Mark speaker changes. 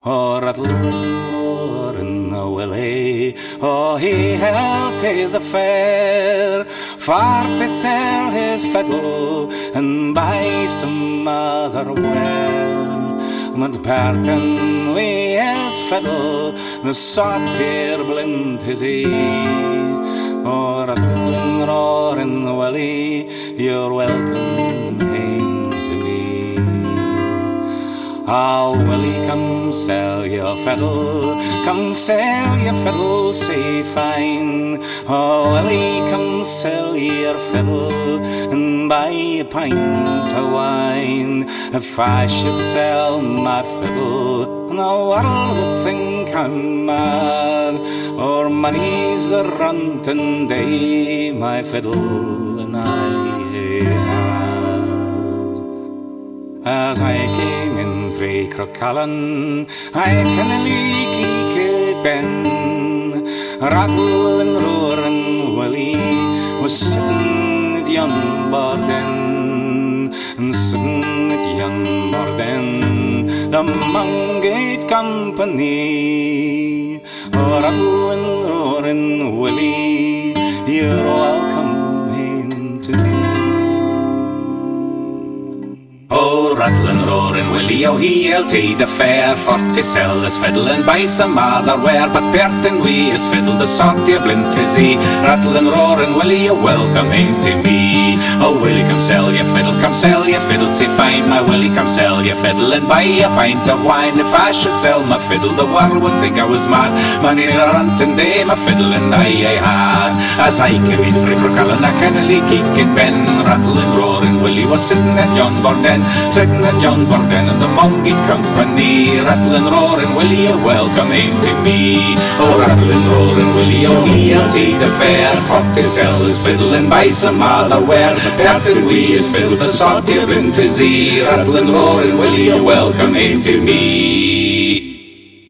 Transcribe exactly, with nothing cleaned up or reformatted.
Speaker 1: O rattling o Willie, oh he held to the fair, for to sell his fiddle and buy some other ware. But parting wi' his fiddle, the satyr blind his e'e. O rattling, roaring Willie, you're welcome hame to me. Oh, Willie, come sell your fiddle, come sell your fiddle, say fine. Oh, Willie, come sell your fiddle and buy a pint of wine. If I should sell my fiddle, the world would think I'm mad, or money's the rantin' day my fiddle and I had. As I came in frae Crocallan, I can leaky Cape Ben, rattling, roaring Willie was sitting at yon borden, and sitting at yon borden, the Mungate Company. Oh, rattling, roaring Willie, you're welcome hame to me. Oh, rattling, roaring Willie, oh he held to the fair, for to sell his fiddle and buy some other ware. But parting wi' his fiddle, the satyr blind his e'e. Rattling, roaring Willie, you're welcome hame to me. Oh Willie, come sell your fiddle, come sell your fiddle, say fine. My Willie, come sell your fiddle and buy a pint of wine. If I should sell my fiddle, the world would think I was mad. Money's a rantin' day, my fiddle and I I had. As I came in frae Crocallan, I kinda leaky Cape Ben, rattling, roaring Willie was sitting at yon borden, sitting at yon borden in the Mungate Company. Rattling, roaring Willie, you're welcome hame to me. Oh, rattling, roaring Willie, oh he held to the fair, for to sell his fiddle and buy some other ware. Parting wi' his fiddle, the satyr blind his e'e. Rattling, roaring Willie, you're welcome hame to me.